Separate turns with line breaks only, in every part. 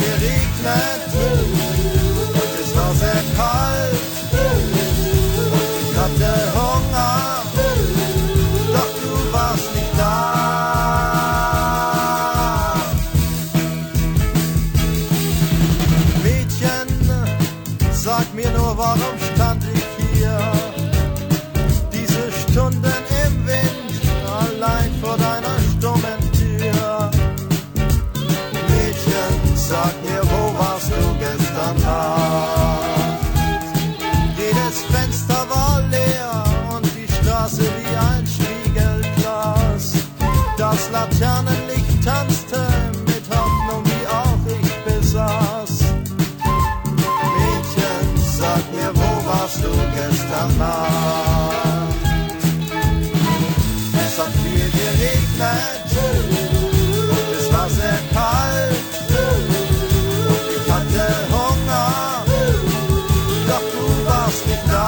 geregnet und es war sehr kalt und ich hatte Hunger, doch du warst nicht da. Mädchen, sag mir nur, warum stand ich hier diese Stunden im Wind allein vor deiner stummen Tür? Mädchen, sag mir, wo warst du gestern Nacht? Jedes Fenster war leer und die Straße wie ein Spiegelglas. Das Laternenlicht tanzte mit Hoffnung, die auch ich besaß. Mädchen, sag mir, wo warst du gestern Nacht? Es hat viel geregnet und es war sehr kalt und ich hatte Hunger, doch du warst nicht da.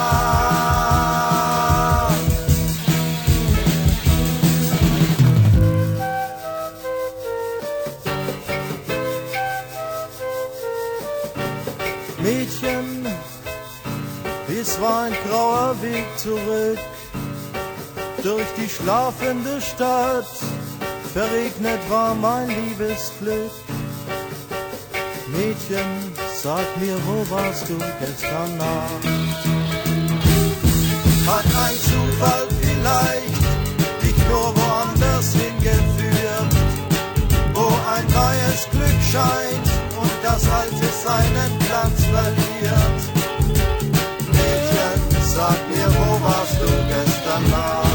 Mädchen, es war ein grauer Weg zurück durch die schlafende Stadt, verregnet war mein Liebesglück. Mädchen, sag mir, wo warst du gestern Nacht? Hat ein Zufall vielleicht dich nur woanders hingeführt, wo ein neues Glück scheint und das alte seinen Glanz verliert? Mädchen, sag mir, wo warst du gestern Nacht?